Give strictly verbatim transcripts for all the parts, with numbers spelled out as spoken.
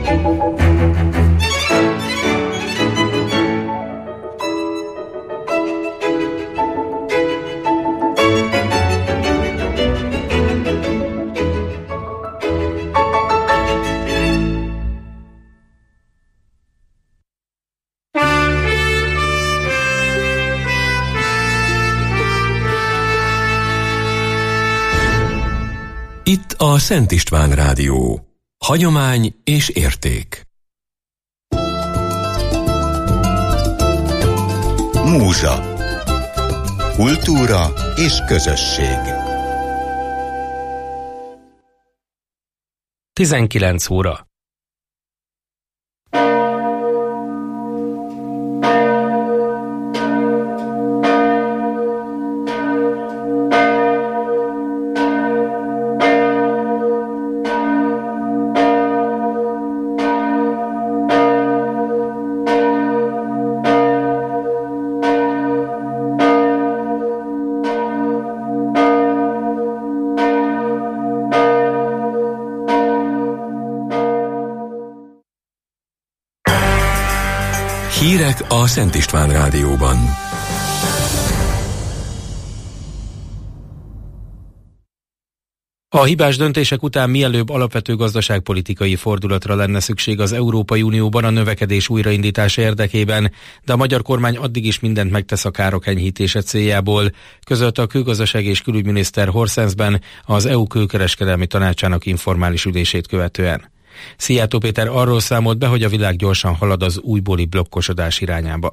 Itt a Szent István Rádió. Hagyomány és érték. Múzsa. Kultúra és közösség. tizenkilenc óra. Hírek a Szent István Rádióban. A hibás döntések után mielőbb alapvető gazdaságpolitikai fordulatra lenne szükség az Európai Unióban a növekedés újraindítása érdekében, de a magyar kormány addig is mindent megtesz a károk enyhítése céljából, közölte a külgazdaság és külügyminiszter Horszenzben az é u külkereskedelmi tanácsának informális ülését követően. Szijjártó Péter arról számolt be, hogy a világ gyorsan halad az újbóli blokkosodás irányába.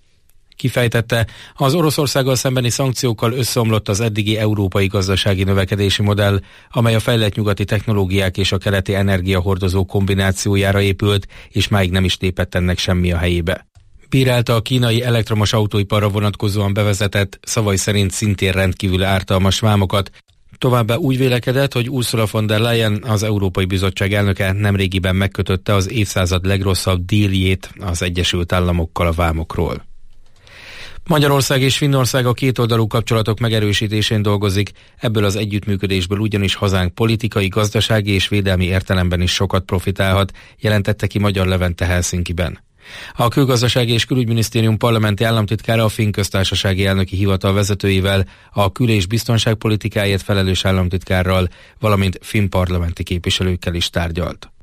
Kifejtette, az Oroszországgal szembeni szankciókkal összeomlott az eddigi európai gazdasági növekedési modell, amely a fejlett nyugati technológiák és a keleti energiahordozó kombinációjára épült, és máig nem is lépett ennek semmi a helyébe. Bírálta a kínai elektromos autóiparra vonatkozóan bevezetett, szavai szerint szintén rendkívül ártalmas vámokat. Továbbá úgy vélekedett, hogy Ursula von der Leyen, az Európai Bizottság elnöke nemrégiben megkötötte az évszázad legrosszabb díljét az Egyesült Államokkal a vámokról. Magyarország és Finnország a kétoldalú kapcsolatok megerősítésén dolgozik, ebből az együttműködésből ugyanis hazánk politikai, gazdasági és védelmi értelemben is sokat profitálhat, jelentette ki Magyar Levente Helsinkiben. A Külgazdasági és Külügyminisztérium parlamenti államtitkára a Finn köztársasági elnöki hivatal vezetőivel, a kül- és biztonságpolitikáért felelős államtitkárral, valamint finn parlamenti képviselőkkel is tárgyalt.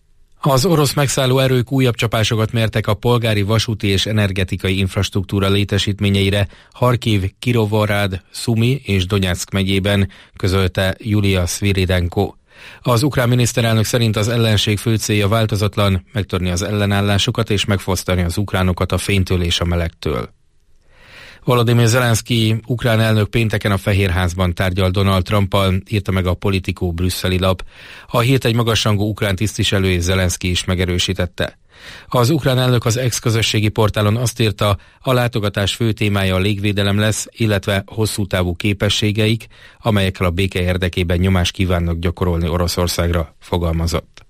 Az orosz megszálló erők újabb csapásokat mértek a polgári, vasúti és energetikai infrastruktúra létesítményeire Harkiv, Kirovohrad, Szumi és Donyeck megyében, közölte Julia Sviridenko. Az ukrán miniszterelnök szerint az ellenség fő célja változatlan, megtörni az ellenállásokat és megfosztani az ukránokat a fénytől és a melegtől. Volodymyr Zelenszky ukrán elnök pénteken a Fehérházban tárgyal Donald Trumpal, írta meg a Politico brüsszeli lap. A hírt egy magasrangú ukrán tisztviselő és Zelenszky is megerősítette. Az ukrán elnök az ex-közösségi portálon azt írta, a látogatás fő témája a légvédelem lesz, illetve hosszú távú képességeik, amelyekkel a béke érdekében nyomást kívánnak gyakorolni Oroszországra, fogalmazott.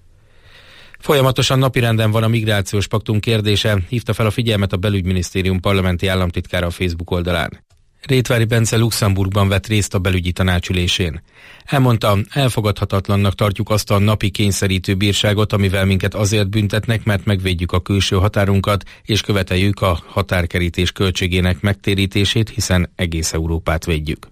Folyamatosan napirenden van a migrációs paktum kérdése, hívta fel a figyelmet a belügyminisztérium parlamenti államtitkára a Facebook oldalán. Rétvári Bence Luxemburgban vett részt a belügyi tanácsülésén. Elmondta, elfogadhatatlannak tartjuk azt a napi kényszerítő bírságot, amivel minket azért büntetnek, mert megvédjük a külső határunkat, és követeljük a határkerítés költségének megtérítését, hiszen egész Európát védjük.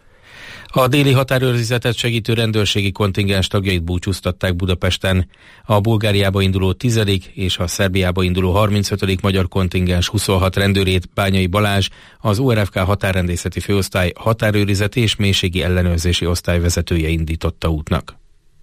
A déli határőrizetet segítő rendőrségi kontingens tagjait búcsúztatták Budapesten. A Bulgáriába induló tizedik és a Szerbiába induló harmincötödik magyar kontingens huszonhat rendőrét Bányai Balázs, az o er ef ká határrendészeti főosztály határőrizeti és mélységi ellenőrzési osztályvezetője indította útnak.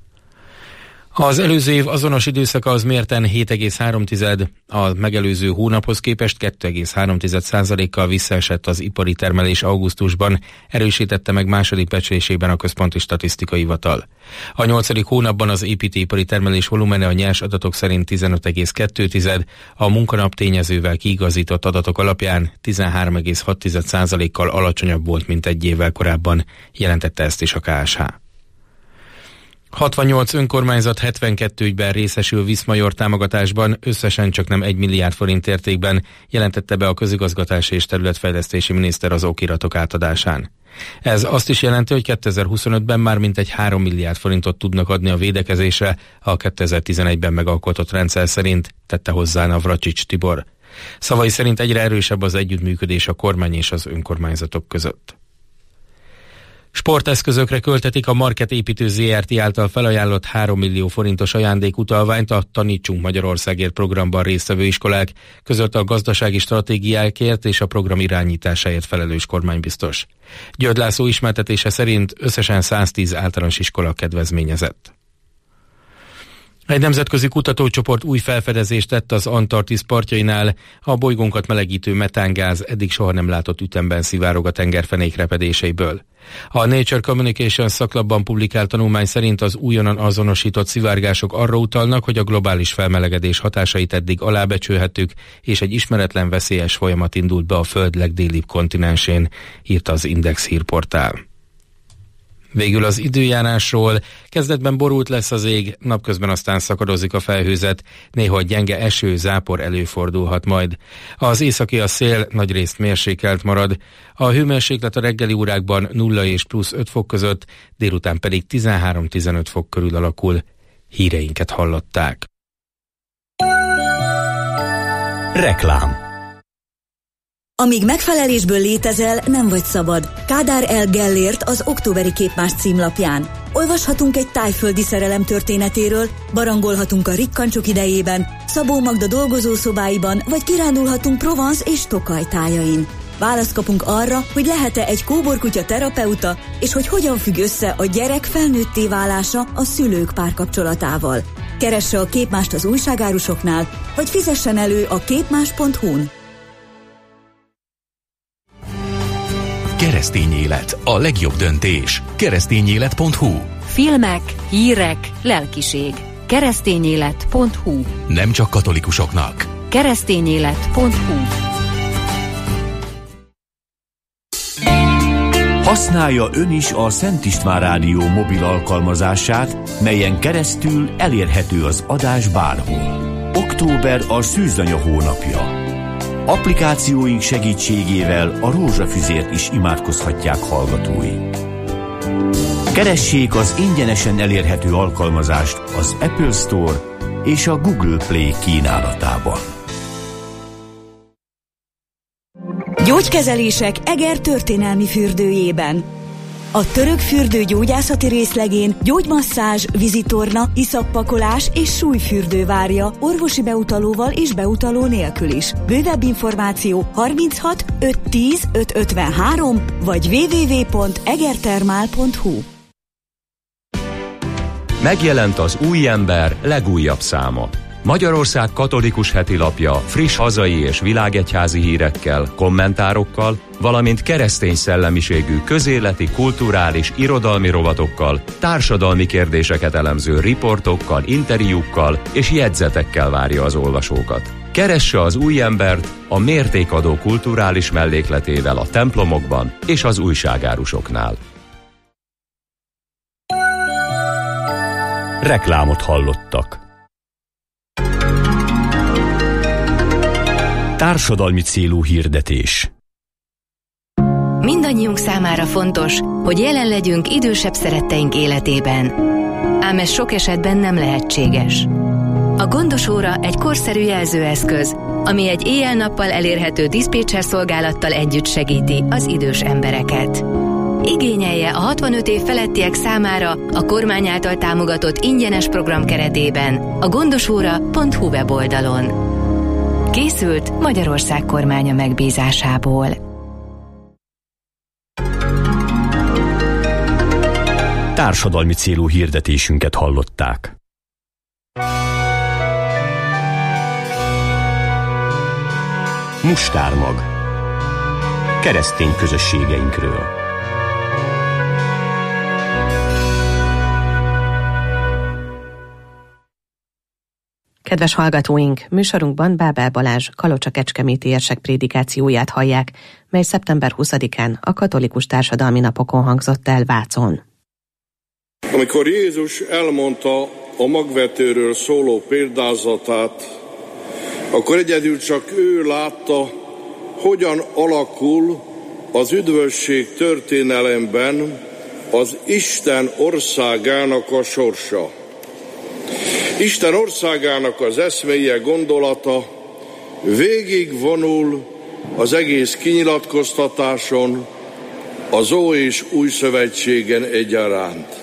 Az előző év azonos időszaka az mérten hét egész három, a megelőző hónaphoz képest kettő egész három százalékkal visszaesett az ipari termelés augusztusban, erősítette meg második becslésében a Központi Statisztikai Hivatal. A nyolcadik hónapban az építőipari termelés volumene a nyers adatok szerint tizenöt egész kettő, a munkanap tényezővel kiigazított adatok alapján tizenhárom egész hat százalékkal alacsonyabb volt, mint egy évvel korábban, jelentette ezt is a ká es há. hatvannyolc önkormányzat hetvenkettő ügyben részesül Viszmajor támogatásban, összesen csak nem egy milliárd forint értékben, jelentette be a közigazgatási és területfejlesztési miniszter az okiratok átadásán. Ez azt is jelenti, hogy kétezer-huszonötben már mintegy három milliárd forintot tudnak adni a védekezésre a kétezer-tizenegyben megalkotott rendszer szerint, tette hozzá Navracsics Tibor. Szavai szerint egyre erősebb az együttműködés a kormány és az önkormányzatok között. Sporteszközökre költetik a Market Építő zé er té által felajánlott három millió forintos ajándékutalványt a Tanítsunk Magyarországért programban résztvevő iskolák, között a gazdasági stratégiákért és a program irányításáért felelős kormánybiztos. György László ismertetése szerint összesen száztíz általános iskola kedvezményezett. Egy nemzetközi kutatócsoport új felfedezést tett az Antarktisz partjainál. A bolygónkat melegítő metángáz eddig soha nem látott ütemben szivárog a tengerfenék repedéseiből. A Nature Communications szaklapban publikált tanulmány szerint az újonnan azonosított szivárgások arra utalnak, hogy a globális felmelegedés hatásait eddig alábecsülhettük, és egy ismeretlen veszélyes folyamat indult be a Föld legdélibb kontinensén, írta az Index hírportál. Végül az időjárásról. Kezdetben borult lesz az ég, napközben aztán szakadozik a felhőzet, néha gyenge eső, zápor előfordulhat majd. Az északi a szél nagyrészt mérsékelt marad, a hőmérséklet a reggeli órákban nulla és plusz öt fok között, délután pedig tizenhárom-tizenöt fok körül alakul. Híreinket hallották. Reklám. Amíg megfelelésből létezel, nem vagy szabad. Kádár L. Gellért az októberi Képmás címlapján. Olvashatunk egy tájföldi szerelem történetéről, barangolhatunk a rikkancsok idejében, Szabó Magda dolgozószobáiban, vagy kirándulhatunk Provence és Tokaj tájain. Választ kapunk arra, hogy lehet-e egy kóborkutya terapeuta, és hogy hogyan függ össze a gyerek felnőtté válása a szülők párkapcsolatával. Keresse a Képmást az újságárusoknál, vagy fizessen elő a képmás pont hu-n. Keresztény élet, a legjobb döntés. keresztényélet pont hu. Filmek, hírek, lelkiség. keresztényélet pont hu. Nem csak katolikusoknak. keresztényélet pont hu. Használja ön is a Szent István Rádió mobil alkalmazását, melyen keresztül elérhető az adás bárhol. Október a szűzanya hónapja. Applikációink segítségével a rózsafüzért is imádkozhatják hallgatói. Keressék az ingyenesen elérhető alkalmazást az Apple Store és a Google Play kínálatában. Gyógykezelések Eger történelmi fürdőjében. A török fürdő gyógyászati részlegén gyógymasszázs, vízitorna, iszappakolás és súlyfürdő várja orvosi beutalóval és beutaló nélkül is. Bővebb információ harminchat ötszáz tíz ötszázötvenhárom vagy double-u double-u double-u pont egertermál pont hu. Megjelent az Új Ember legújabb száma. Magyarország katolikus hetilapja friss hazai és világegyházi hírekkel, kommentárokkal, valamint keresztény szellemiségű közéleti, kulturális, irodalmi rovatokkal, társadalmi kérdéseket elemző riportokkal, interjúkkal és jegyzetekkel várja az olvasókat. Keresse az Új Embert a mértékadó kulturális mellékletével a templomokban és az újságárusoknál. Reklámot hallottak. Társadalmi célú hirdetés. Mindannyiunk számára fontos, hogy jelen legyünk idősebb szeretteink életében. Ám ez sok esetben nem lehetséges. A Gondos Óra egy korszerű jelzőeszköz, ami egy éjjel-nappal elérhető diszpécser szolgálattal együtt segíti az idős embereket. Igényelje a hatvanöt év felettiek számára a kormány által támogatott ingyenes program keretében a gondosóra pont hu weboldalon. Készült Magyarország kormánya megbízásából. Társadalmi célú hirdetésünket hallották. Mustármag. Keresztény közösségeinkről. Kedves hallgatóink, műsorunkban Bábel Balázs kalocsa-kecskeméti érsek prédikációját hallják, mely szeptember huszadikán a katolikus társadalmi napokon hangzott el Vácon. Amikor Jézus elmondta a magvetőről szóló példázatát, akkor egyedül csak ő látta, hogyan alakul az üdvösség történelemben az Isten országának a sorsa. Isten országának az eszméje, gondolata végigvonul az egész kinyilatkoztatáson, az Ó és Új Szövetségen egyaránt.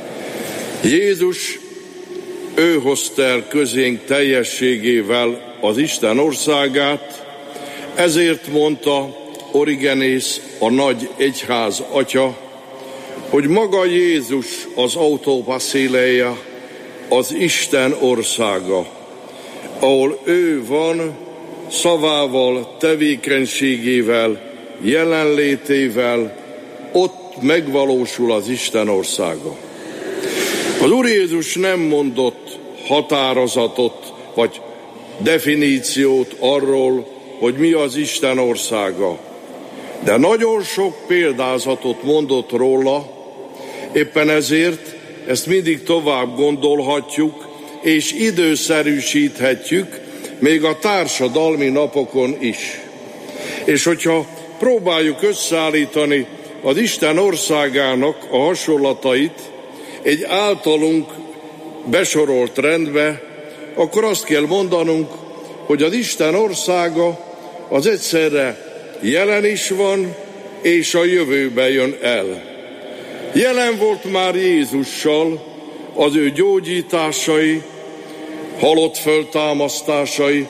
Jézus, ő hozta el közénk teljességével az Isten országát, ezért mondta Origenész, a nagy egyház atya, hogy maga Jézus az autobasileia, az Isten országa, ahol ő van, szavával, tevékenységével, jelenlétével, ott megvalósul az Isten országa. Az Úr Jézus nem mondott határozatot, vagy definíciót arról, hogy mi az Isten országa, de nagyon sok példázatot mondott róla, éppen ezért ezt mindig tovább gondolhatjuk, és időszerűsíthetjük, még a társadalmi napokon is. És hogyha próbáljuk összeállítani az Isten országának a hasonlatait egy általunk besorolt rendbe, akkor azt kell mondanunk, hogy az Isten országa az egyszerre jelen is van, és a jövőbe jön el. Jelen volt már Jézussal, az ő gyógyításai, halott föltámasztásai,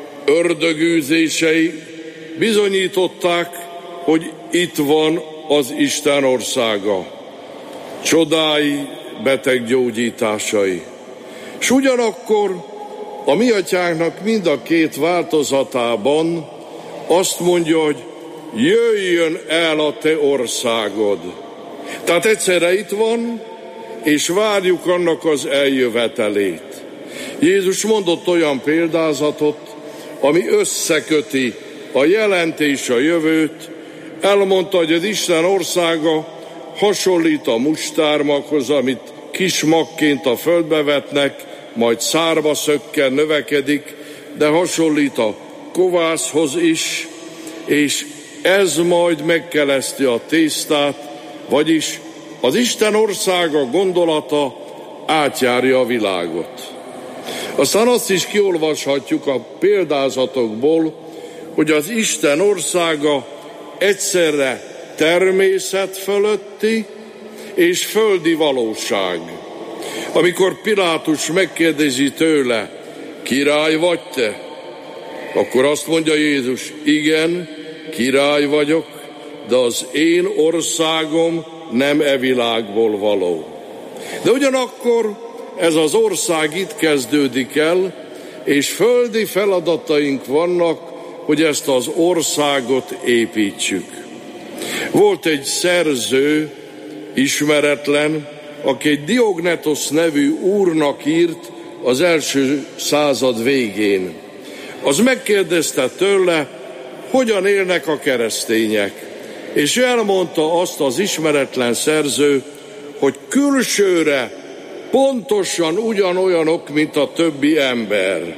ördögűzései bizonyították, hogy itt van az Isten országa. Csodái, beteggyógyításai. És ugyanakkor a mi atyánknak mind a két változatában azt mondja, hogy jöjjön el a te országod. Tehát egyszerre itt van, és várjuk annak az eljövetelét. Jézus mondott olyan példázatot, ami összeköti a jelent és a jövőt. Elmondta, hogy az Isten országa hasonlít a mustármaghoz, amit kis magként a földbe vetnek, majd szárba szökken, növekedik, de hasonlít a kovászhoz is, és ez majd megkeleszti a tésztát, vagyis az Isten országa gondolata átjárja a világot. Aztán azt is kiolvashatjuk a példázatokból, hogy az Isten országa egyszerre természet fölötti és földi valóság. Amikor Pilátus megkérdezi tőle, király vagy te? Akkor azt mondja Jézus, igen, király vagyok, de az én országom nem e világból való. De ugyanakkor ez az ország itt kezdődik el, és földi feladataink vannak, hogy ezt az országot építsük. Volt egy szerző, ismeretlen, aki egy Diognetos nevű úrnak írt az első század végén. Az megkérdezte tőle, hogyan élnek a keresztények. És elmondta azt az ismeretlen szerző, hogy külsőre pontosan ugyanolyanok, mint a többi ember.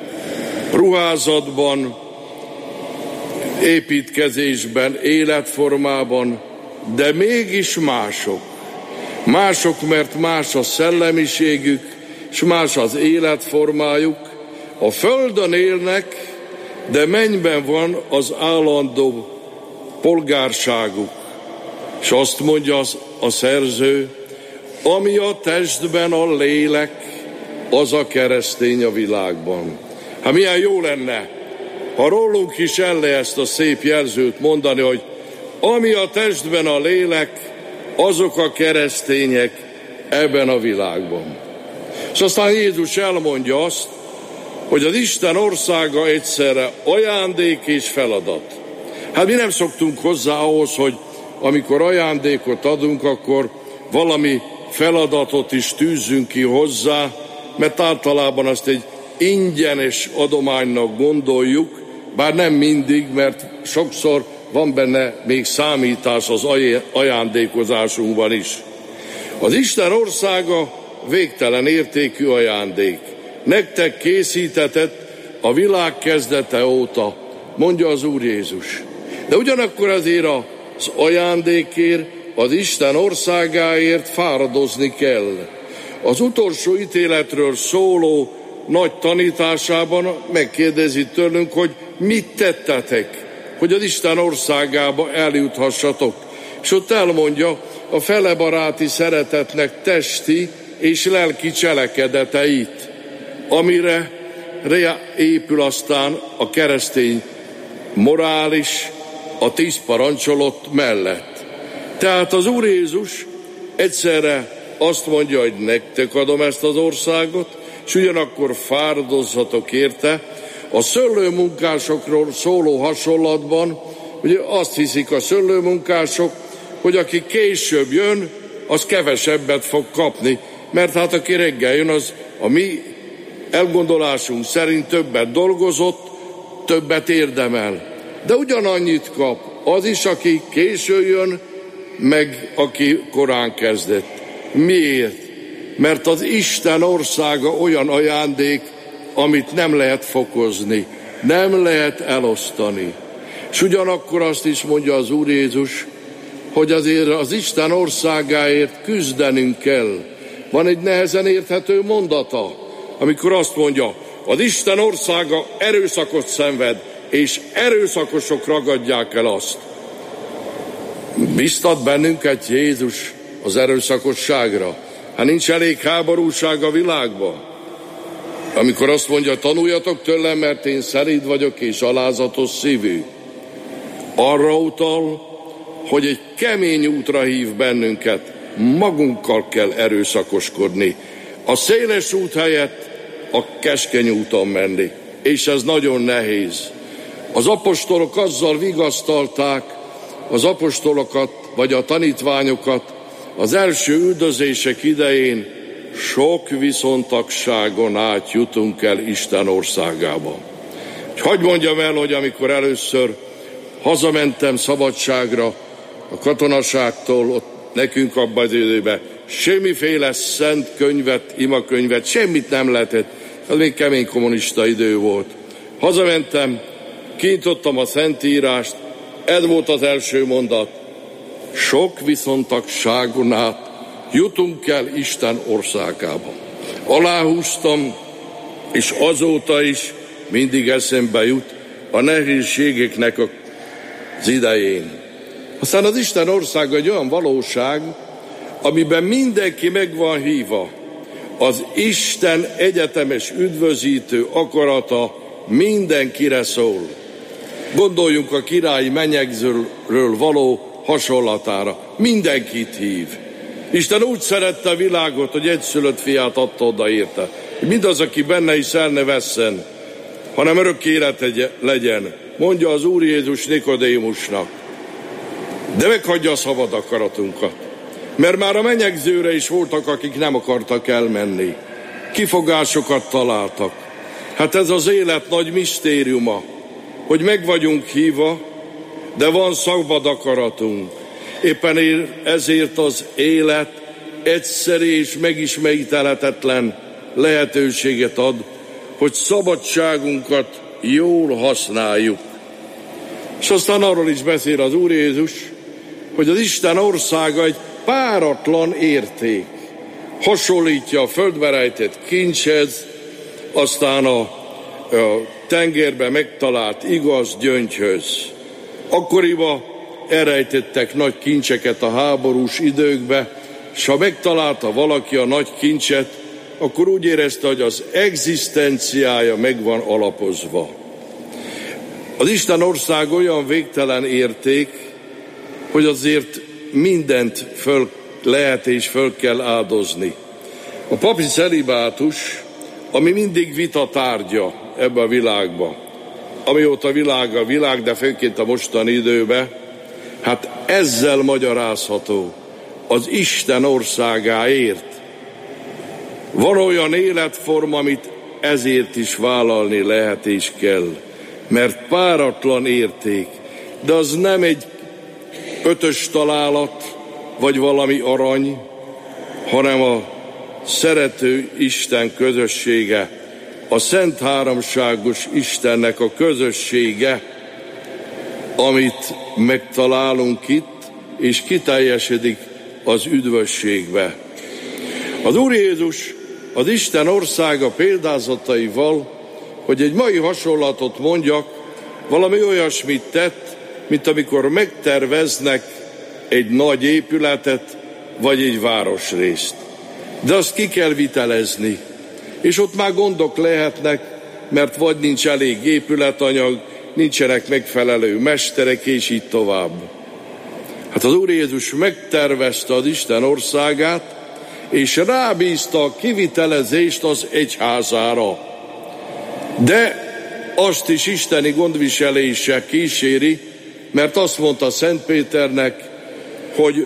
Ruházatban, építkezésben, életformában, de mégis mások. Mások, mert más a szellemiségük, és más az életformájuk. A földön élnek, de mennyben van az állandó polgárságuk. És azt mondja az, a szerző, ami a testben a lélek, az a keresztény a világban. Hát milyen jó lenne, ha rólunk is el le ezt a szép jelzőt mondani, hogy ami a testben a lélek, azok a keresztények ebben a világban. És aztán Jézus elmondja azt, hogy az Isten országa egyszerre ajándék és feladat. Hát mi nem szoktunk hozzá ahhoz, hogy amikor ajándékot adunk, akkor valami feladatot is tűzzünk ki hozzá, mert általában azt egy ingyenes adománynak gondoljuk, bár nem mindig, mert sokszor van benne még számítás az ajándékozásunkban is. Az Isten országa végtelen értékű ajándék. Nektek készítetett a világ kezdete óta, mondja az Úr Jézus. De ugyanakkor azért az ajándékért, az Isten országáért fáradozni kell. Az utolsó ítéletről szóló nagy tanításában megkérdezi tőlünk, hogy mit tettetek, hogy az Isten országába eljuthassatok. És ott elmondja a felebaráti szeretetnek testi és lelki cselekedeteit, amire épül aztán a keresztény morális, a tíz parancsolat mellett. Tehát az Úr Jézus egyszerre azt mondja, hogy nektek adom ezt az országot, és ugyanakkor fáradozzatok érte. A szőlőmunkásokról szóló hasonlatban, ugye azt hiszik a szőlőmunkások, hogy aki később jön, az kevesebbet fog kapni, mert hát aki reggel jön, az a mi elgondolásunk szerint többet dolgozott, többet érdemel. De ugyanannyit kap az is, aki késő jön, meg aki korán kezdett. Miért? Mert az Isten országa olyan ajándék, amit nem lehet fokozni, nem lehet elosztani. És ugyanakkor azt is mondja az Úr Jézus, hogy azért az Isten országáért küzdenünk kell. Van egy nehezen érthető mondata, amikor azt mondja, az Isten országa erőszakot szenved, és erőszakosok ragadják el azt. Biztat bennünket Jézus az erőszakosságra? Hát nincs elég háborúság a világban. Amikor azt mondja, tanuljatok tőlem, mert én szelíd vagyok és alázatos szívű. Arra utal, hogy egy kemény útra hív bennünket, magunkkal kell erőszakoskodni. A széles út helyett a keskeny úton menni. És ez nagyon nehéz. Az apostolok azzal vigasztalták az apostolokat, vagy a tanítványokat az első üldözések idején, sok viszontagságon át jutunk el Isten országába. Hadd mondjam el, hogy amikor először hazamentem szabadságra a katonaságtól, ott nekünk abban az időben semmiféle szent könyvet, imakönyvet, semmit nem lehetett. Ez még kemény kommunista idő volt. Hazamentem, kinyitottam a Szentírást, ez volt az első mondat. Sok viszontagságon át jutunk el Isten országába. Aláhúztam, és azóta is mindig eszembe jut a nehézségeknek az idején. Aztán az Isten országa egy olyan valóság, amiben mindenki meg van hívva. Az Isten egyetemes üdvözítő akarata mindenkire szól. Gondoljunk a királyi menyegzőről való hasonlatára. Mindenkit hív. Isten úgy szerette a világot, hogy egyszülött fiát adta oda érte. Mindaz, aki benne is el ne vesszen, hanem örök élet legyen, mondja az Úr Jézus Nikodémusnak. De meghagyja a szabad akaratunkat. Mert már a menyegzőre is voltak, akik nem akartak elmenni. Kifogásokat találtak. Hát ez az élet nagy misztériuma, hogy meg vagyunk hívva, de van szabad akaratunk. Éppen ezért az élet egyszerű és megismételhetetlen lehetőséget ad, hogy szabadságunkat jól használjuk. És aztán arról is beszél az Úr Jézus, hogy az Isten országa egy páratlan érték. Hasonlítja a földbe rejtett kincshez, aztán a, a tengerben megtalált igaz gyöngyhöz. Akkoriban elrejtettek nagy kincseket a háborús időkbe, és ha megtalálta valaki a nagy kincset, akkor úgy érezte, hogy az egzisztenciája meg van alapozva. Az Isten ország olyan végtelen érték, hogy azért mindent föl lehet és föl kell áldozni. A papi celibátus, ami mindig vita tárgya ebbe a világba, amióta világ a világ, de főként a mostani időben, hát ezzel magyarázható az Isten országáért. Van olyan életforma, amit ezért is vállalni lehet és kell, mert páratlan érték, de az nem egy ötös találat, vagy valami arany, hanem a szerető Isten közössége, a szent háromságos Istennek a közössége, amit megtalálunk itt, és kiteljesedik az üdvösségbe. Az Úr Jézus az Isten országa példázataival, hogy egy mai hasonlatot mondjak, valami olyasmit tett, mint amikor megterveznek egy nagy épületet, vagy egy városrészt. De azt ki kell vitelezni, és ott már gondok lehetnek, mert vagy nincs elég épületanyag, nincsenek megfelelő mesterek, és így tovább. Hát az Úr Jézus megtervezte az Isten országát, és rábízta a kivitelezést az egyházára. De azt is isteni gondviselése kíséri, mert azt mondta Szent Péternek, hogy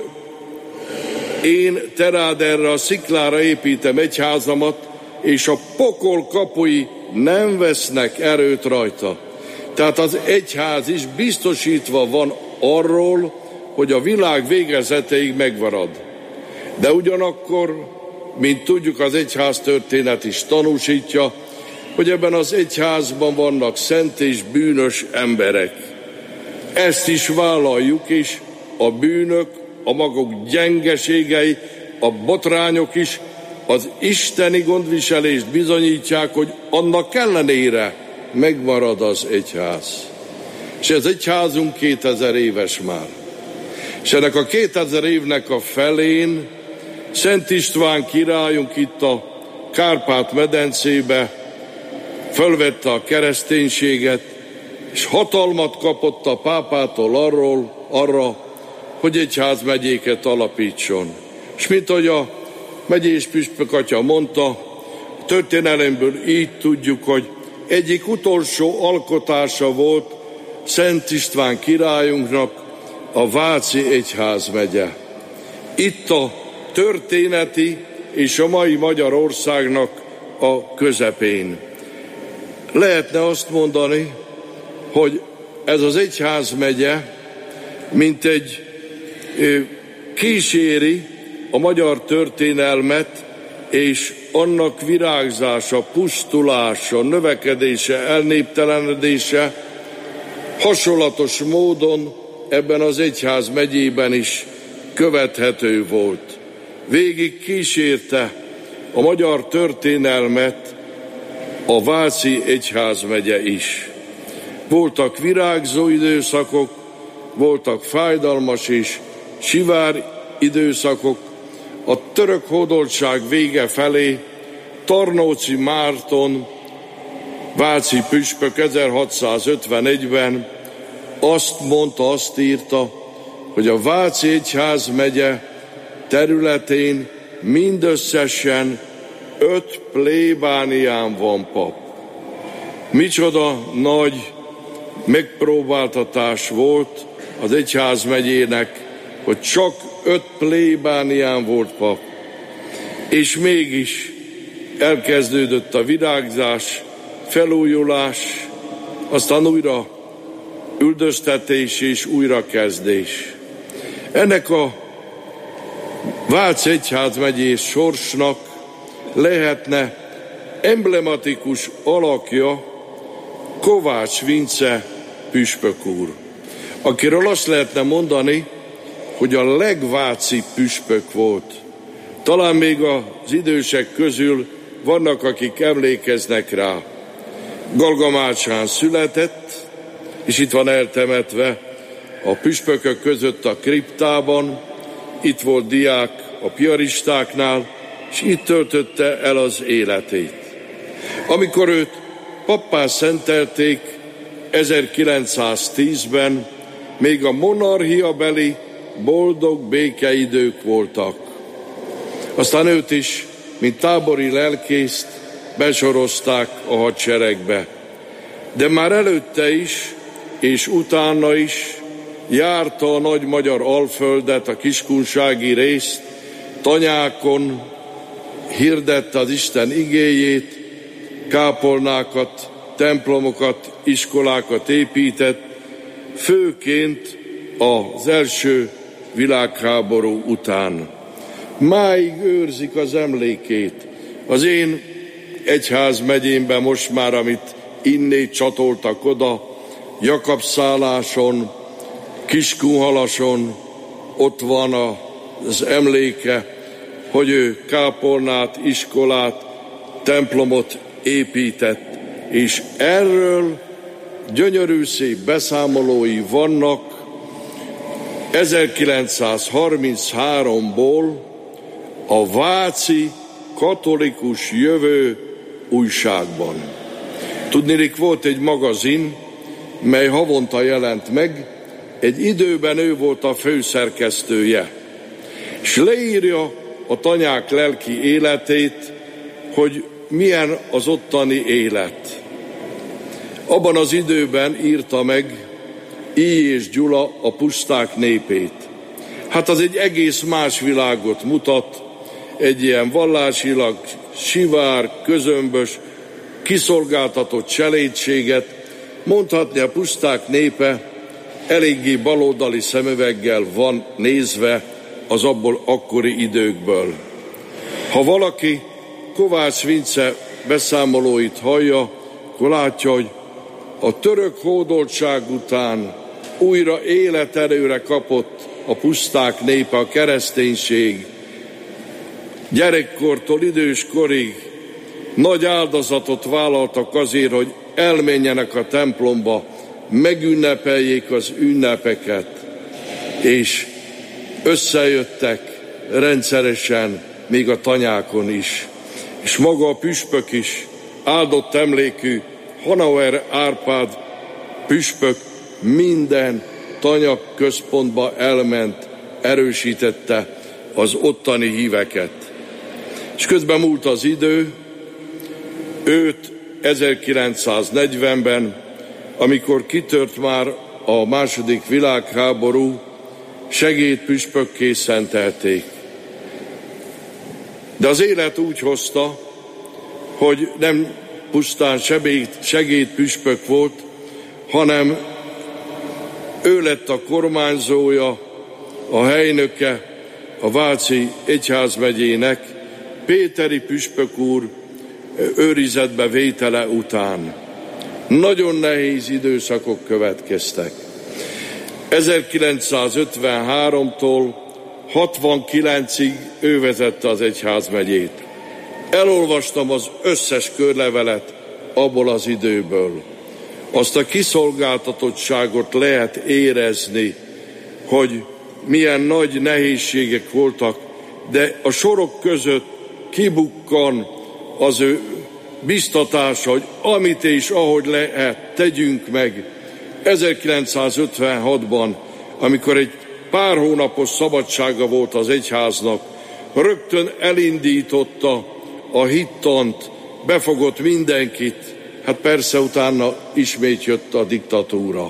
én te rád erre a sziklára építem egyházamat, és a pokol kapui nem vesznek erőt rajta. Tehát az egyház is biztosítva van arról, hogy a világ végezeteig megmarad. De ugyanakkor, mint tudjuk, az egyház történet is tanúsítja, hogy ebben az egyházban vannak szent és bűnös emberek. Ezt is vállaljuk, és a bűnök, a maguk gyengeségei, a botrányok is az isteni gondviselést bizonyítják, hogy annak ellenére megmarad az egyház. És ez egyházunk kétezer éves már. És ennek a kétezer évnek a felén Szent István királyunk itt a Kárpát-medencébe fölvette a kereszténységet, és hatalmat kapott a pápától arról, arra, hogy egyházmegyéket alapítson. És mint ahogy a megyés püspök atya mondta, a történelemből így tudjuk, hogy egyik utolsó alkotása volt Szent István királyunknak a Váci egyházmegye. Itt a történeti és a mai Magyarországnak a közepén. Lehetne azt mondani, hogy ez az egyházmegye mint egy kíséri a magyar történelmet, és annak virágzása, pusztulása, növekedése, elnéptelenedése hasonlatos módon ebben az egyház megyében is követhető volt. Végig kísérte a magyar történelmet a Váci egyházmegye is. Voltak virágzó időszakok, voltak fájdalmas és sivár időszakok. A török hódoltság vége felé Tarnóci Márton, váci püspök ezerhatszázötvenegyben azt mondta, azt írta, hogy a Váci egyházmegye területén mindösszesen öt plébánián van pap. Micsoda nagy megpróbáltatás volt az egyházmegyének, hogy csak öt plébánián volt pap. És mégis elkezdődött a virágzás, felújulás, aztán újra üldöztetés és újrakezdés. Ennek a Váci egyházmegyés sorsnak lehetne emblematikus alakja Kovács Vince püspök úr, akiről azt lehetne mondani, hogy a legváci püspök volt. Talán még az idősek közül vannak, akik emlékeznek rá. Galgamácsán született, és itt van eltemetve a püspökök között a kriptában, itt volt diák a piaristáknál, és itt töltötte el az életét. Amikor őt pappá szentelték ezerkilencszáztízben, még a monarchiabeli boldog békeidők voltak. Aztán őt is, mint tábori lelkészt besorozták a hadseregbe. De már előtte is, és utána is járta a nagy magyar Alföldet, a kiskunsági részt, tanyákon hirdette az Isten igéjét, kápolnákat, templomokat, iskolákat épített, főként az első világháború után. máig őrzik az emlékét. Az én egyházmegyémben most már, amit innét csatoltak oda, Jakabszálláson, Kiskunhalason, ott van az emléke, hogy ő kápolnát, iskolát, templomot épített, és erről gyönyörű szép beszámolói vannak ezerkilencszázharmincháromból a Váci Katolikus Jövő újságban. Tudniillik, volt egy magazin, mely havonta jelent meg, egy időben ő volt a főszerkesztője, és leírja a tanyák lelki életét, hogy milyen az ottani élet. Abban az időben írta meg I. és Gyula a puszták népét. Hát az egy egész más világot mutat, egy ilyen vallásilag sivár, közömbös, kiszolgáltatott cselédséget, mondhatni a puszták népe eléggé baloldali szemüveggel van nézve az abból akkori időkből. Ha valaki Kovács Vince beszámolóit hallja, akkor látja, hogy a török hódoltság után újra életerőre kapott a puszták népe, a kereszténység. Gyerekkortól időskorig nagy áldozatot vállaltak azért, hogy elmenjenek a templomba, megünnepeljék az ünnepeket, és összejöttek rendszeresen, még a tanyákon is. És maga a püspök is, áldott emlékű Hanauer Árpád püspök minden tanya központba elment, erősítette az ottani híveket. És közben múlt az idő, őt ezerkilencszáznegyvenben, amikor kitört már a második világháború, segédpüspökké szentelték. De az élet úgy hozta, hogy nem pusztán segédpüspök volt, hanem ő lett a kormányzója, a helynöke a Váci egyházmegyének, Péteri püspök úr őrizetbe vétele után. Nagyon nehéz időszakok következtek. ezerkilencszázötvenháromtól hatvankilencig ő vezette az egyházmegyét. Elolvastam az összes körlevelet abból az időből. Azt a kiszolgáltatottságot lehet érezni, hogy milyen nagy nehézségek voltak, de a sorok között kibukkan az ő biztatása, hogy amit és ahogy lehet, tegyünk meg. ezerkilencszázötvenhatban, amikor egy pár hónapos szabadsága volt az egyháznak, rögtön elindította a hittant, befogott mindenkit, hát persze utána ismét jött a diktatúra.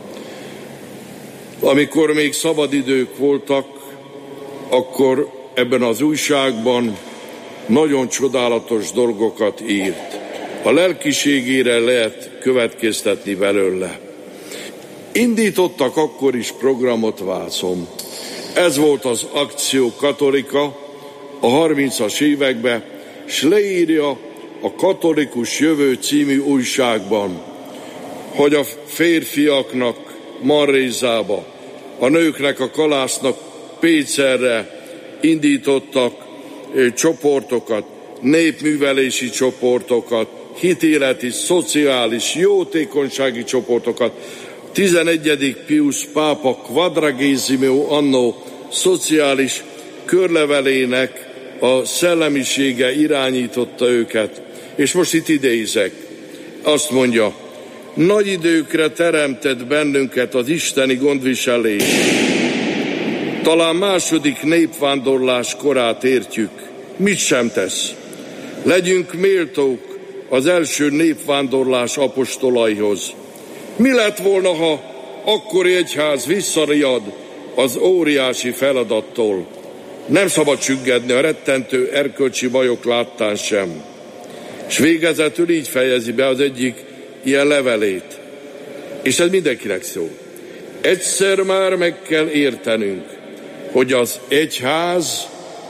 Amikor még szabadidők voltak, akkor ebben az újságban nagyon csodálatos dolgokat írt. A lelkiségére lehet következtetni belőle. Indítottak akkor is programot Vácon. Ez volt az Akció Katolika a harmincas években, s leírja a Katolikus Jövő című újságban, hogy a férfiaknak Marrézába, a nőknek a Kalásznak Pécerre indítottak ö, csoportokat, népművelési csoportokat, hitéleti, szociális, jótékonysági csoportokat. tizenegyedik Pius pápa Quadragesimo anno szociális körlevelének a szellemisége irányította őket. És most itt idézek. Azt mondja, nagy időkre teremtett bennünket az isteni gondviselés. Talán második népvándorlás korát értjük. Mit sem tesz? Legyünk méltók az első népvándorlás apostolaihoz. Mi lett volna, ha akkori egyház visszariad az óriási feladattól? Nem szabad süggedni a rettentő erkölcsi bajok láttán sem. És végezetül így fejezi be az egyik ilyen levelét. És ez mindenkinek szól. Egyszer már meg kell értenünk, hogy az egyház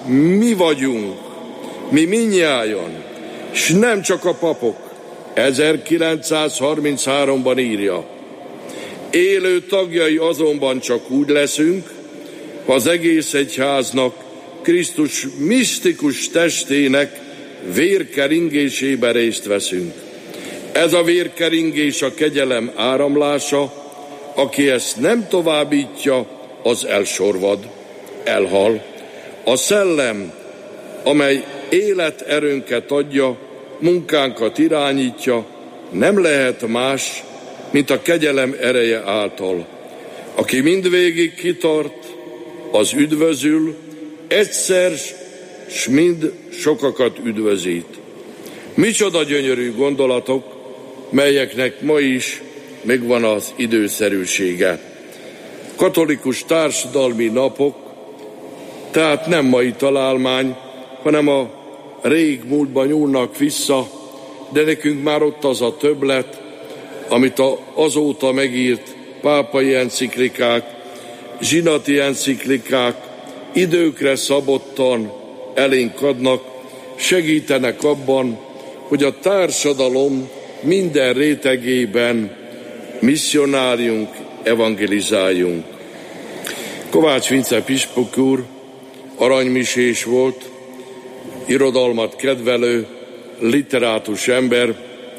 mi vagyunk, mi mindnyájan, s nem csak a papok, ezerkilencszázharmincháromban írja. Élő tagjai azonban csak úgy leszünk, ha az egész egyháznak, Krisztus misztikus testének vérkeringésében részt veszünk. Ez a vérkeringés a kegyelem áramlása, aki ezt nem továbbítja, az elsorvad, elhal. A szellem, amely életerőnket adja, munkánkat irányítja, nem lehet más, mint a kegyelem ereje által. Aki mindvégig kitart, az üdvözül, egyszer s mind sokakat üdvözít. Micsoda gyönyörű gondolatok, melyeknek ma is megvan az időszerűsége. Katolikus társadalmi napok, tehát nem mai találmány, hanem a rég múltban nyúlnak vissza, de nekünk már ott az a többlet, amit a, azóta megírt pápai enciklikák, zsinati enciklikák időkre szabottan elénk adnak, segítenek abban, hogy a társadalom minden rétegében misszionáriunk, evangelizáljunk. Kovács Vince püspök úr aranymisés volt, irodalmat kedvelő, literátus ember,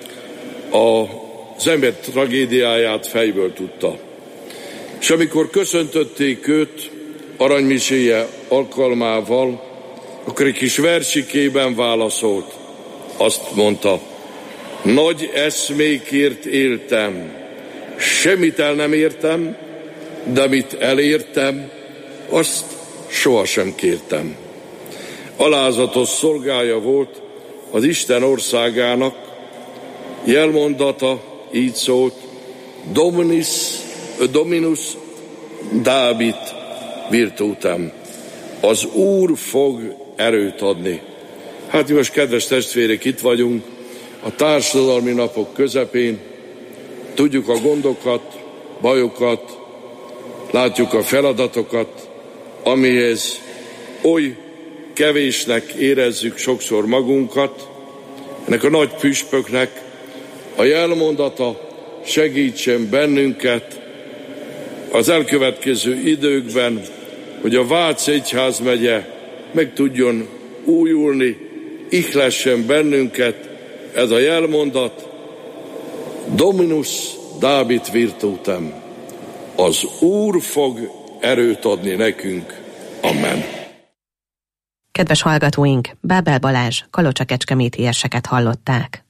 az ember tragédiáját fejből tudta. És amikor köszöntötték őt aranymiséje alkalmával, akkor egy kis versikében válaszolt. Azt mondta, nagy eszmékért éltem, semmit el nem értem, de amit elértem, azt sohasem kértem. Alázatos szolgája volt az Isten országának, jelmondata így szólt, Dominus, Dominus Dabit virtutem. Az Úr fog erőt adni. Hát mi most, kedves testvérek, itt vagyunk a társadalmi napok közepén, tudjuk a gondokat, bajokat, látjuk a feladatokat, amihez oly kevésnek érezzük sokszor magunkat. Ennek a nagy püspöknek a jelmondata segítsen bennünket az elkövetkező időkben, hogy a Vác egyházmegye meg tudjon újulni, ihlessen bennünket ez a jelmondat, Dominus Dabit virtutem. Az Úr fog erőt adni nekünk. Amen. Kedves hallgatóink, Bábel Balázs kalocsa-kecskeméti érseket hallották.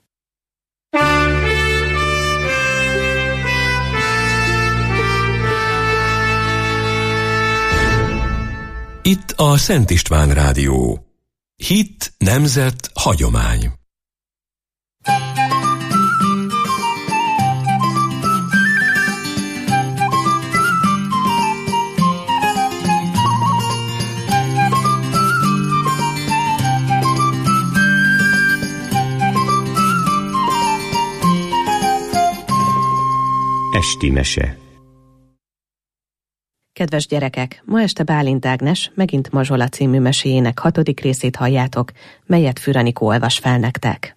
Itt a Szent István Rádió. Hit, nemzet, hagyomány. Esti mese. Kedves gyerekek, ma este Bálint Ágnes megint Mazsola című meséjének hatodik részét halljátok, melyet Füranikó olvas fel nektek.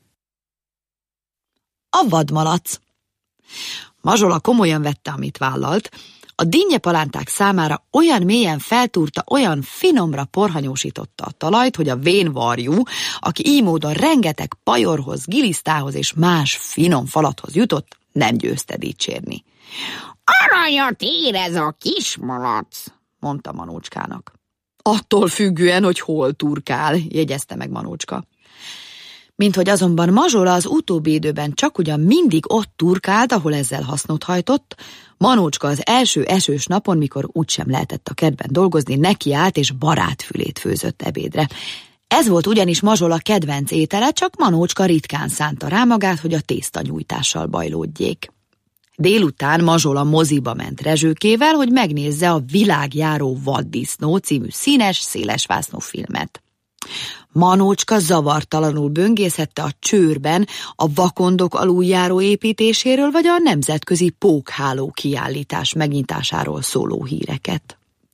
A vadmalac. Mazsola komolyan vette, amit vállalt. A dinnyepalánták számára olyan mélyen feltúrta, olyan finomra porhanyósította a talajt, hogy a vén varjú, aki így módon rengeteg pajorhoz, gilisztához és más finom falathoz jutott, nem győzte dicsérni. Aranyat érez a kismalac, mondta Manócskának. Attól függően, hogy hol turkál, jegyezte meg Manócska. Minthogy azonban Mazsola az utóbbi időben csak ugyan mindig ott turkált, ahol ezzel hasznot hajtott, Manócska az első esős napon, mikor úgysem lehetett a kertben dolgozni, nekiállt és barátfülét főzött ebédre. Ez volt ugyanis Mazsola kedvenc étele, csak Manócska ritkán szánta rá magát, hogy a tésztanyújtással bajlódjék. Délután Mazsola moziba ment Rezsőkével, hogy megnézze a Világjáró vaddisznó című színes, szélesvásznú filmet. Manócska zavartalanul böngészhette a Csőrben a vakondok aluljáró építéséről, vagy a nemzetközi pókháló kiállítás megnyitásáról szóló híreket.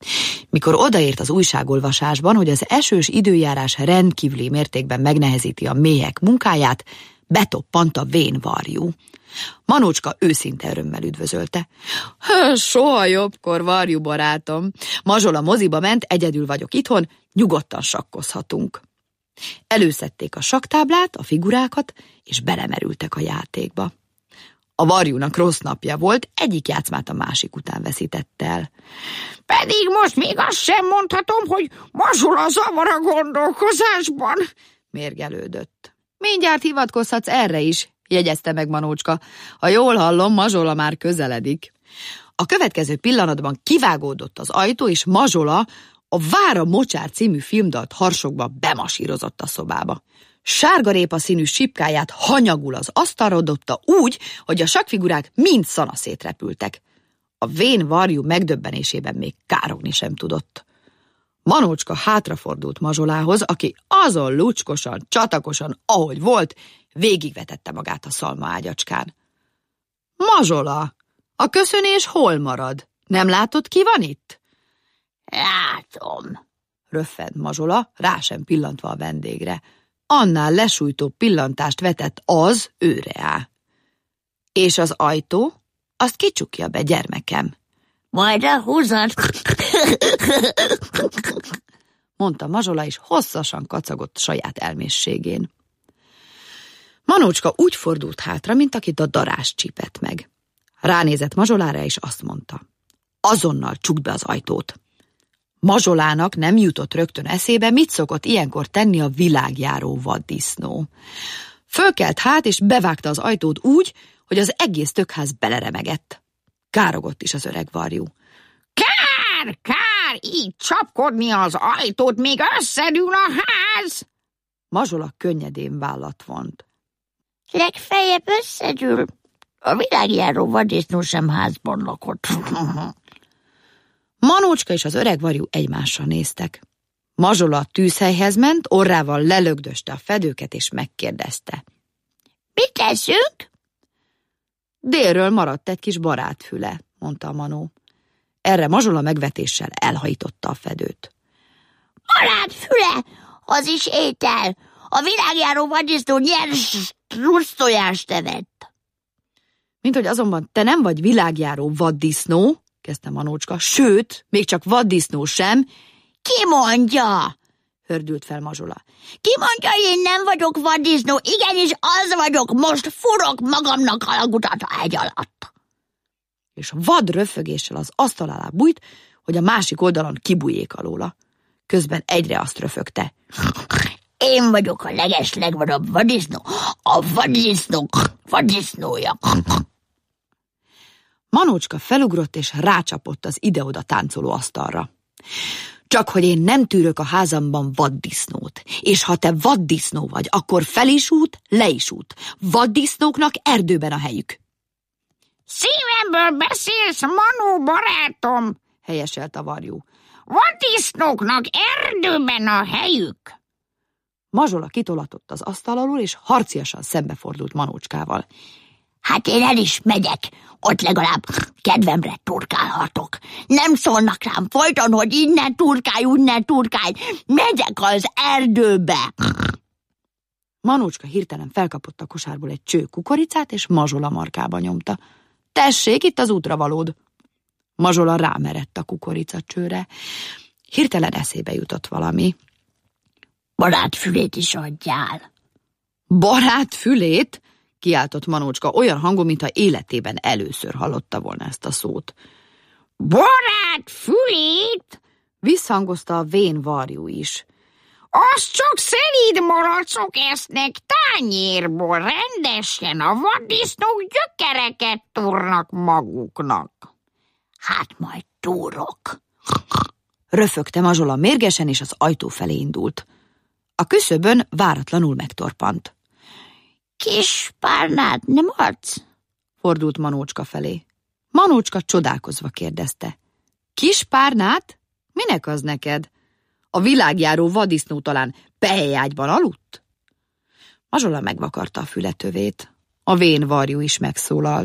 Mikor odaért az újságolvasásban, hogy az esős időjárás rendkívüli mértékben megnehezíti a méhek munkáját, betoppant a vén varjú. Manócska őszinte örömmel üdvözölte. Soha jobbkor, varjú barátom. Mazsola moziba ment, egyedül vagyok itthon, nyugodtan sakkozhatunk. Előszedték a sakktáblát, a figurákat, és belemerültek a játékba. A varjúnak rossz napja volt, egyik játszmát a másik után veszített el. Pedig most még azt sem mondhatom, hogy Mazsola zavar a gondolkozásban, mérgelődött. Mindjárt hivatkozhatsz erre is, jegyezte meg Manócska. Ha jól hallom, Mazsola már közeledik. A következő pillanatban kivágódott az ajtó, és Mazsola a Vára Mocsár című filmdalt harsogba bemasírozott a szobába. Sárgarépa színű sipkáját hanyagul az asztalra dobta úgy, hogy a sakkfigurák mind szanaszét repültek. A vén varjú megdöbbenésében még károgni sem tudott. Manócska hátrafordult Mazsolához, aki azon lucskosan, csatakosan, ahogy volt, végigvetette magát a szalmaágyacskán. Mazsola, a köszönés hol marad? Nem látod, ki van itt? Látom, röffent Mazsola, rá sem pillantva a vendégre. Annál lesújtó pillantást vetett az őre. És az ajtó? Azt kicsukja be, gyermekem. Majd elhúzod, mondta Mazsola, és hosszasan kacagott saját elmészségén. Manócska úgy fordult hátra, mint akit a darás csípett meg. Ránézett Mazsolára, és azt mondta. Azonnal csukd be az ajtót. Mazsolának nem jutott rögtön eszébe, mit szokott ilyenkor tenni a világjáró vaddisznó. Fölkelt hát, és bevágta az ajtót úgy, hogy az egész tökház beleremegett. Károgott is az öreg varjú. Kár, kár, így csapkodni az ajtót, még összedül a ház! Mazsola könnyedén vállat vont. Legfeljebb összedül. A világjáró vaddisznó sem házban lakott. Manócska és az öreg varjú egymásra néztek. Mazsola a tűzhelyhez ment, orrával lelögdöste a fedőket, és megkérdezte. Mit teszünk? Délről maradt egy kis barátfüle, mondta a Manó. Erre Mazsola megvetéssel elhajította a fedőt. Barátfüle? Az is étel. A világjáró vaddisznó nyers rusztojást evett. Mint hogy azonban te nem vagy világjáró vaddisznó, kezdte Manócska, sőt, még csak vaddisznó sem. Ki mondja? Hördült fel Mazsola. Ki mondja, én nem vagyok vaddisznó, igenis az vagyok, most furok magamnak alagutat a hegy alatt. És vad röfögéssel az asztal alá bújt, hogy a másik oldalon kibújjék alóla. Közben egyre azt röfögte. Én vagyok a leges legvadabb vaddisznó, a vaddisznók vaddisznója. Manócska felugrott, és rácsapott az ide-oda táncoló asztalra. Csak hogy én nem tűrök a házamban vaddisznót, és ha te vaddisznó vagy, akkor fel is út, le is út. Vaddisznóknak erdőben a helyük. Szívemből beszélsz, Manó barátom, helyeselt a varjú. Vaddisznóknak erdőben a helyük. Mazsola kitolatott az asztal alól, és harciasan szembefordult Manócskával. Hát én el is megyek, ott legalább kedvemre turkálhatok. Nem szólnak rám folyton, hogy innen turkálj, innen turkálj, megyek az erdőbe. Manócska hirtelen felkapott a kosárból egy cső kukoricát, és Mazsola markába nyomta. Tessék, itt az útravalód. Mazsola rámerett a kukoricacsőre. Hirtelen eszébe jutott valami. Barátfülét is adjál. Barátfülét? Kiáltott Manócska olyan hangon, mintha életében először hallotta volna ezt a szót. Barátfülét? Visszhangozta a vén varjú is. Azt csak szelíd malacok esznek tányérból, rendesen a vaddisznók gyökereket túrnak maguknak. Hát majd túrok. Röfögte Mazsola mérgesen, és az ajtó felé indult. A küszöbön váratlanul megtorpant. Kis párnát nem adsz? Fordult Manócska felé. Manócska csodálkozva kérdezte. Kis párnát? Minek az neked? A világjáró vaddisznó talán pehelyágyban aludt? Mazsola megvakarta a fületövét. A vén varjú is megszólalt.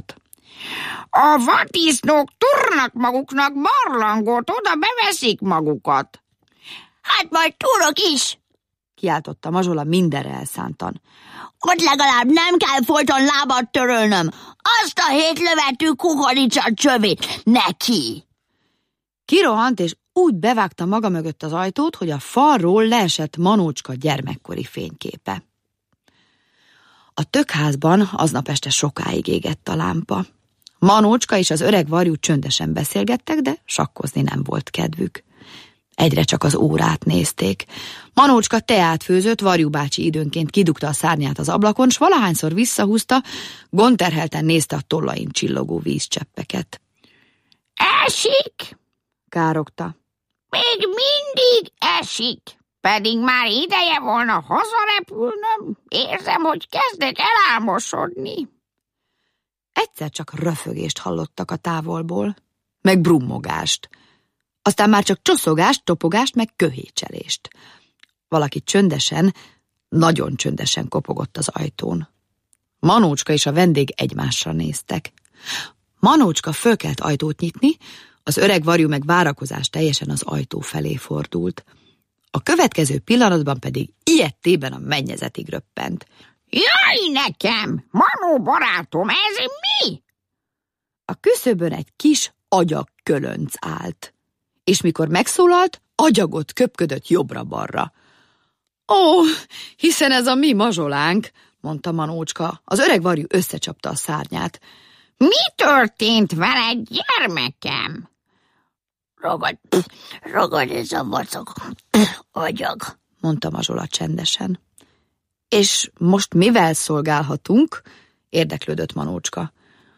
A vaddisznók turnak maguknak barlangot, oda beveszik magukat. Hát majd túrok is, kiáltotta Mazsola mindenre elszántan. Ott legalább nem kell folyton lábat törölnöm. Azt a hét lövetű kukoricsa csövét neki. Kirohant, és úgy bevágta maga mögött az ajtót, hogy a falról leesett Manócska gyermekkori fényképe. A tökházban aznap este sokáig égett a lámpa. Manócska és az öreg varjú csöndesen beszélgettek, de sakkozni nem volt kedvük. Egyre csak az órát nézték. Manócska teát főzött, Varjú bácsi időnként kidugta a szárnyát az ablakon, s valahányszor visszahúzta, gondterhelten nézte a tollain csillogó vízcseppeket. Esik? Károgta. Még mindig esik, pedig már ideje volna hazarepülnöm. Érzem, hogy kezdek elálmosodni. Egyszer csak röfögést hallottak a távolból, meg brummogást. Aztán már csak csoszogást, topogást, meg köhécselést. Valaki csöndesen, nagyon csöndesen kopogott az ajtón. Manócska és a vendég egymásra néztek. Manócska fölkelt ajtót nyitni, az öreg varjú meg várakozás teljesen az ajtó felé fordult. A következő pillanatban pedig ilyettében a mennyezetig röppent. Jaj nekem, Manó barátom, ez mi? A küszöbön egy kis agyakkölönc állt, és mikor megszólalt, agyagot köpködött jobbra-balra. Ó, hiszen ez a mi mazsolánk, mondta Manócska. Az öreg varjú összecsapta a szárnyát. Mi történt vele, gyermekem? Ragad, ragad ez a vacak agyag, mondta Mazsola csendesen. És most mivel szolgálhatunk? Érdeklődött Manócska.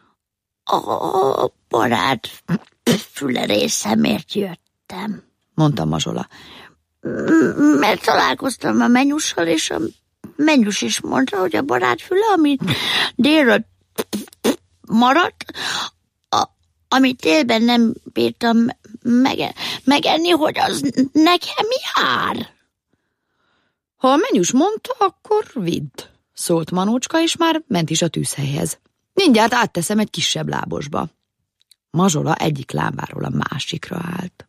A barát füle részemért jöttem, mondta Mazsola. Mert találkoztam a menyussal, és a menyus is mondta, hogy a barátfüle, amit délről maradt, a, amit délben nem bírtam mege, megenni, hogy az nekem jár. Ha a menyus mondta, akkor vidd, szólt Manócska, és már ment is a tűzhelyhez. Mindjárt átteszem egy kisebb lábosba. Mazsola egyik lábáról a másikra állt.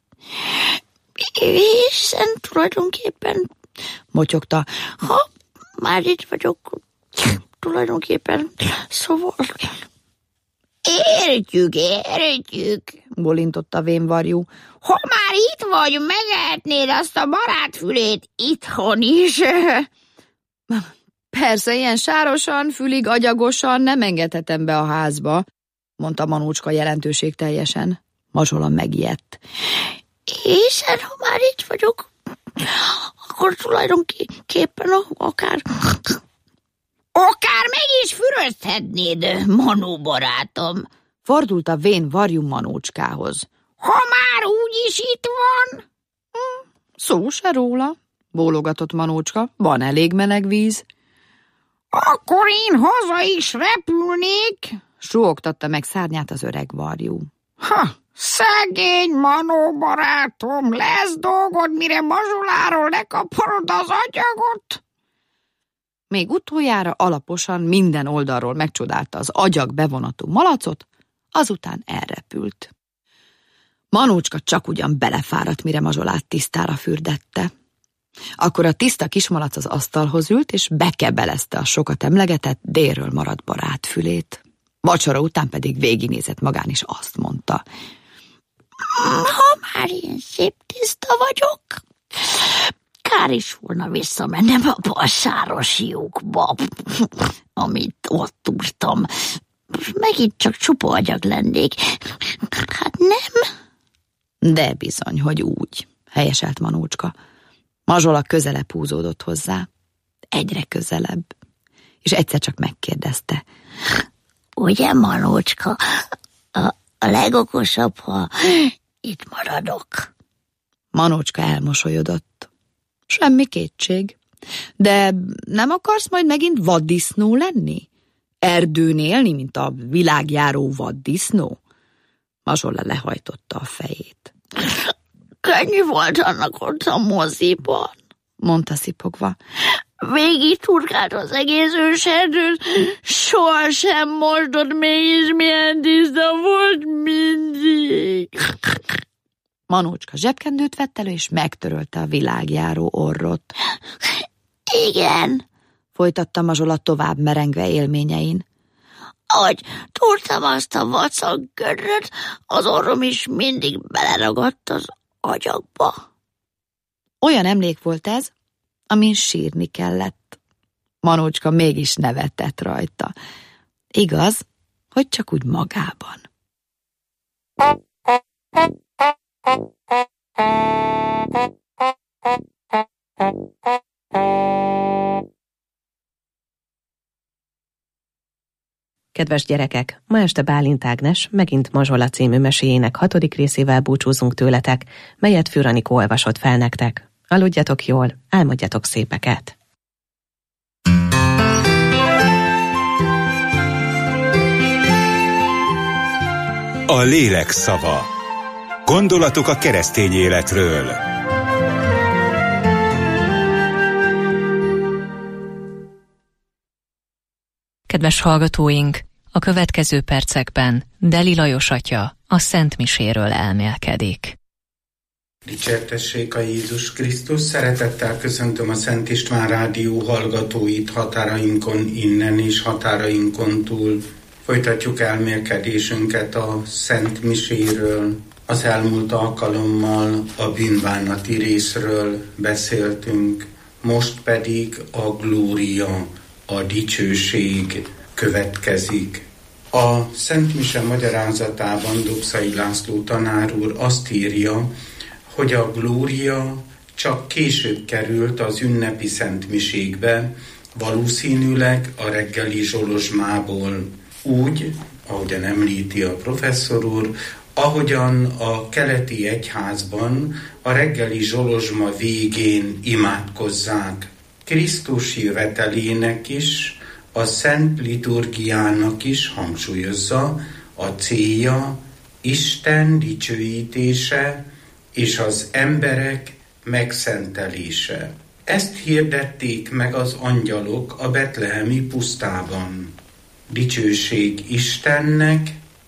Hiszen tulajdonképpen, motyogta, ha már itt vagyok, tulajdonképpen, szóval... Értjük, értjük, bolintotta vénvarjú. Ha már itt vagy, megehetnéd azt a barátfülét itthon is. Persze, ilyen sárosan, fülig, agyagosan nem engedhetem be a házba, mondta Manócska jelentőségteljesen. Mazsola megijedt. Hiszen, ha már itt vagyok, akkor tulajdonképpen akár... Akár meg is fürözhetnéd, Manó barátom. Fordult a vén varjú Manócskához. Ha már úgyis itt van? Hm, szó se róla, bólogatott Manócska, van elég meleg víz. Akkor én haza is repülnék, suhogtatta meg szárnyát az öreg varjú. Ha, szegény Manó barátom, lesz dolgod, mire Mazsoláról lekaparod az agyagot? Még utoljára alaposan minden oldalról megcsodálta az agyag bevonatú malacot, azután elrepült. Manócska csak ugyan belefáradt, mire Mazsolát tisztára fürdette. Akkor a tiszta kismalac az asztalhoz ült, és bekebelezte a sokat emlegetett délről maradt barátfülét. Vacsora után pedig végignézett magán, és azt mondta. Ha már ilyen szép tiszta vagyok, kár is volna visszamennem abba a sáros lyukba, amit ott úrtam. Megint csak csupa agyag lennék. Hát nem? De bizony, hogy úgy, helyeselt Manócska. Mazsola közelebb húzódott hozzá, egyre közelebb, és egyszer csak megkérdezte. Ugye, Manócska, a, a legokosabb, ha itt maradok? Manócska elmosolyodott. Semmi kétség. De nem akarsz majd megint vaddisznó lenni? Erdőn élni, mint a világjáró vaddisznó? Mazsola lehajtotta a fejét. Könnyű volt annak ott a moziban, mondta szipogva. végig turkált az egész őserdőt, sohasem mosdott, mégis milyen tiszta volt mindig. Manócska zsebkendőt vett elő, és megtörölte a világjáró orrot. Igen, folytatta Mazsola tovább merengve élményein. ahogy túrtam azt a vacakgörröt, az orrom is mindig beleragadt az agyakba. Olyan emlék volt ez, amin sírni kellett. Manócska mégis nevetett rajta. Igaz, hogy csak úgy magában. Kedves gyerekek, ma este Bálint Ágnes megint Mazsola című meséjének hatodik részével búcsúzunk tőletek, melyet Füröni Anikó olvasott fel nektek. Aludjatok jól, álmodjatok szépeket! A lélek szava. Gondolatok a keresztény életről. Kedves hallgatóink, a következő percekben Deli Lajos atya a Szent Miséről elmélkedik. Dicsértessék a Jézus Krisztus, szeretettel köszöntöm a Szent István Rádió hallgatóit határainkon innen és határainkon túl. Folytatjuk elmélkedésünket a Szent Miséről. Az elmúlt alkalommal a bűnbánati részről beszéltünk, most pedig a glória, a dicsőség következik. A Szent Mise magyarázatában Dobszai László tanár úr azt írja, hogy a glória csak később került az ünnepi szentmisékbe, valószínűleg a reggeli zsolozsmából. Úgy, ahogyan említi a professzor úr, ahogyan a keleti egyházban a reggeli zsolozsma végén imádkozzák. Krisztus jövetelének is, a szent liturgiának is hangsúlyozza a célja Isten dicsőítése és az emberek megszentelése. Ezt hirdették meg az angyalok a betlehemi pusztában. Dicsőség Istennek,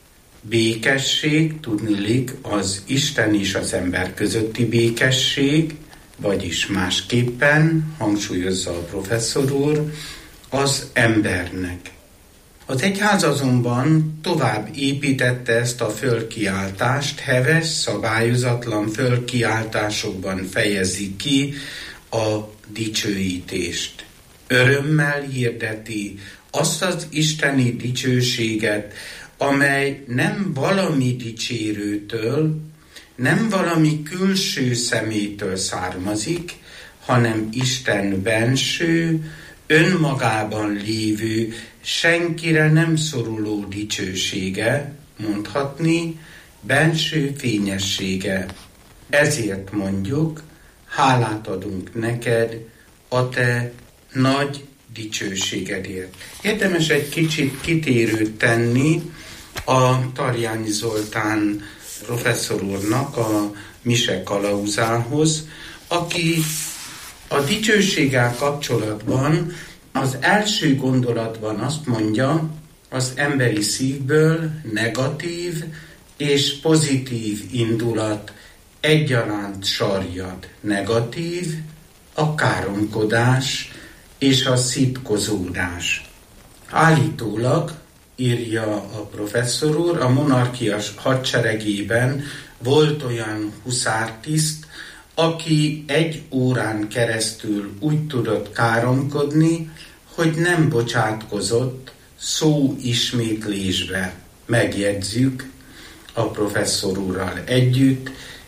békesség, tudniillik az Isten és az ember közötti békesség, vagyis másképpen, hangsúlyozza a professzor úr, az embernek. Az egyház azonban tovább építette ezt a fölkiáltást, heves, szabályozatlan fölkiáltásokban fejezi ki a dicsőítést. Örömmel hirdeti azt az isteni dicsőséget, amely nem valami dicsérőtől, nem valami külső szemétől származik, hanem Isten benső, önmagában lévő, senkire nem szoruló dicsősége, mondhatni, benső fényessége. Ezért mondjuk, hálát adunk neked a te nagy dicsőségedért. Érdemes egy kicsit kitérőt tenni a Tarjányi Zoltán professzor úrnak a mise kalauzához, aki a dicsőséggel kapcsolatban az első gondolatban azt mondja, az emberi szívből negatív és pozitív indulat egyaránt sarjad. Negatív a káromkodás és a szitkozódás. Állítólag, írja a professzor úr, a monarchia hadseregében volt olyan huszártiszt, aki egy órán keresztül úgy tudott káromkodni, hogy nem bocsátkozott szó ismétlésbe. Megjegyzzük a professzor úrral együtt,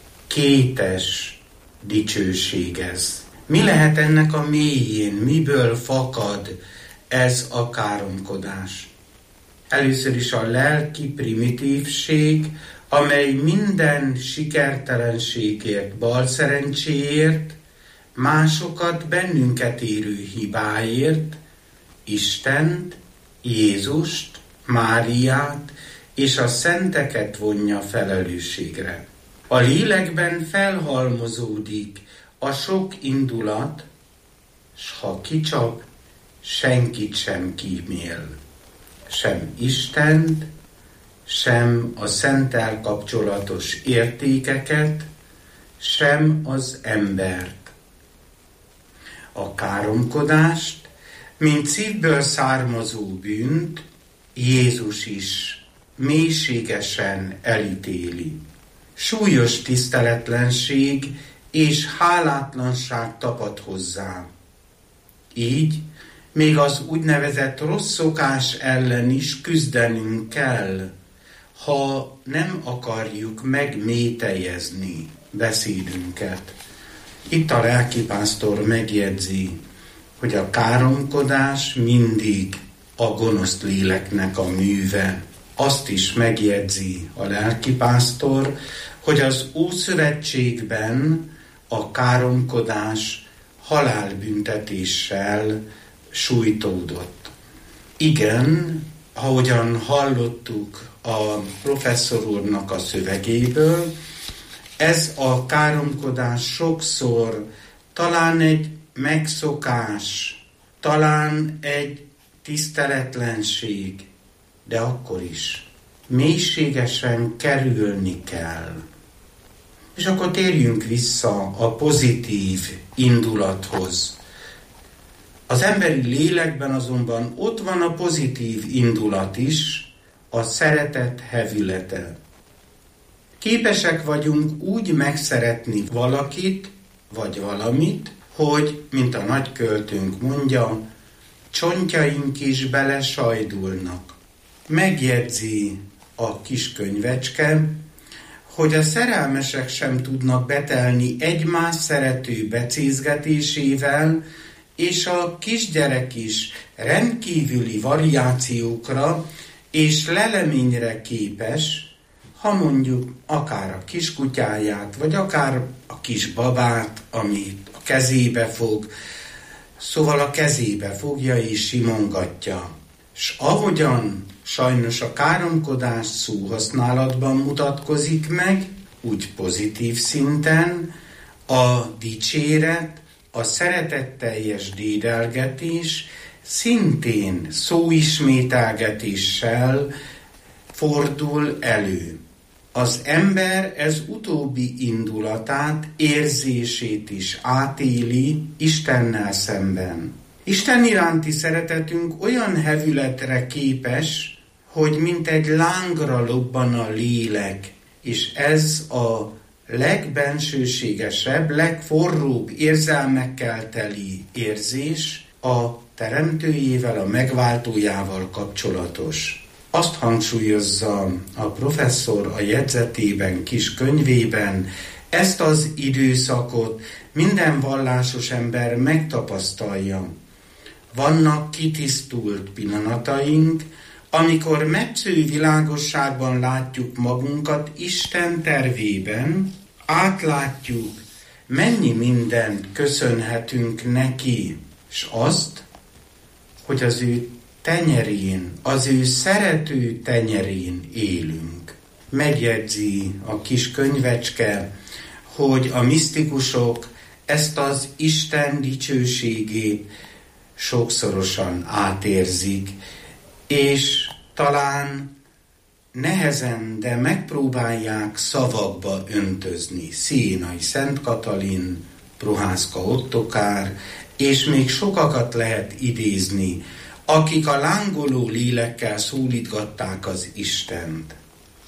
kétes dicsőség ez. Mi lehet ennek a mélyén, miből fakad ez a káromkodás? Először is a lelki primitívség, amely minden sikertelenségért, balszerencséért, másokat bennünket érő hibáért, Istent, Jézust, Máriát és a szenteket vonja felelősségre. A lélekben felhalmozódik a sok indulat, s ha kicsap, senkit sem kímél, sem Istent, sem a Szenttel kapcsolatos értékeket, sem az embert. A káromkodást, mint szívből származó bűnt, Jézus is mélységesen elítéli. Súlyos tiszteletlenség és hálátlanság tapad hozzá. Így még az úgynevezett rossz szokás ellen is küzdenünk kell, ha nem akarjuk megmételyezni beszédünket. Itt a lelkipásztor megjegyzi, hogy a káromkodás mindig a gonosz léleknek a műve. Azt is megjegyzi a lelkipásztor, hogy az Ószövetségben a káromkodás halálbüntetéssel sújtódott. Igen, ahogyan hallottuk a professzor úrnak a szövegéből, ez a káromkodás sokszor talán egy megszokás, talán egy tiszteletlenség, de akkor is mélységesen kerülni kell. És akkor térjünk vissza a pozitív indulathoz. Az emberi lélekben azonban ott van a pozitív indulat is, a szeretet hevülete. Képesek vagyunk úgy megszeretni valakit, vagy valamit, hogy, mint a nagyköltőnk mondja, csontjaink is belesajdulnak. Megjegyzi a kis könyvecske, hogy a szerelmesek sem tudnak betelni egymás szerető becézgetésével, és a kisgyerek is rendkívüli variációkra és leleményre képes, ha mondjuk akár a kiskutyáját, vagy akár a kis babát, amit a kezébe fog, szóval a kezébe fogja és simongatja. S ahogyan sajnos a káromkodás szóhasználatban mutatkozik meg, úgy pozitív szinten, a dicséret, a szeretetteljes dédelgetés szintén szóismételgetéssel fordul elő. Az ember ez utóbbi indulatát, érzését is átéli Istennel szemben. Isten iránti szeretetünk olyan hevületre képes, hogy mint egy lángra lobban a lélek, és ez a legbensőségesebb, legforróbb érzelmekkel teli érzés a teremtőjével, a megváltójával kapcsolatos. Azt hangsúlyozza a professzor a jegyzetében, kis könyvében, ezt az időszakot minden vallásos ember megtapasztalja. Vannak kitisztult pillanataink, amikor metsző világosságban látjuk magunkat Isten tervében, átlátjuk, mennyi mindent köszönhetünk neki, és azt, hogy az ő tenyerén, az ő szerető tenyerén élünk. Megjegyzi a kis könyvecske, hogy a misztikusok ezt az Isten dicsőségét sokszorosan átérzik, és talán nehezen, de megpróbálják szavakba öntözni. Sziénai Szent Katalin, Prohászka Ottokár, és még sokakat lehet idézni, akik a lángoló lélekkel szólítgatták az Istent.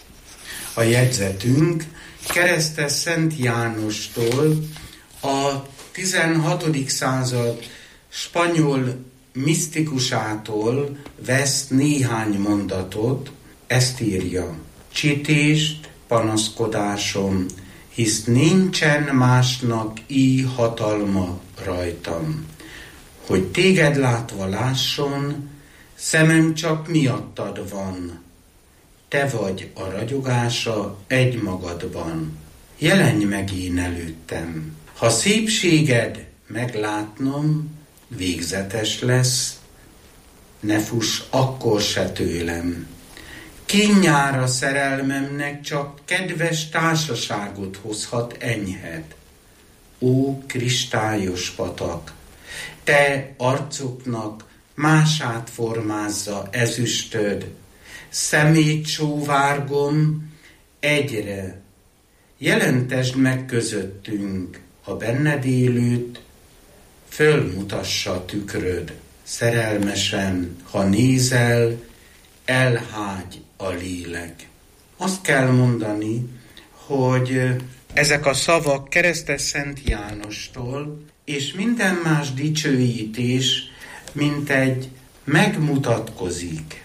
A jegyzetünk Keresztes Szent Jánostól, a tizenhatodik század spanyol misztikusától vesz néhány mondatot, ezt írja. Csitést, panaszkodásom, hisz nincsen másnak így hatalma rajtam, hogy téged látva lásson, szemem csak miattad van. Te vagy a ragyogása egymagadban. Jelenj meg én előttem. Ha szépséged meglátnom, végzetes lesz, ne fuss akkor se tőlem. Kínnyára szerelmemnek csak kedves társaságot hozhat enyhed. Ó, kristályos patak, te arcuknak mását formázza ezüstöd, szemét sóvárgom egyre. Jelentesd meg közöttünk a benned élőt, fölmutassa tükröd. Szerelmesen, ha nézel, elhágy a lélek. Azt kell mondani, hogy ezek a szavak keresztes Szent Jánostól, és minden más dicsőítés, mint egy megmutatkozik,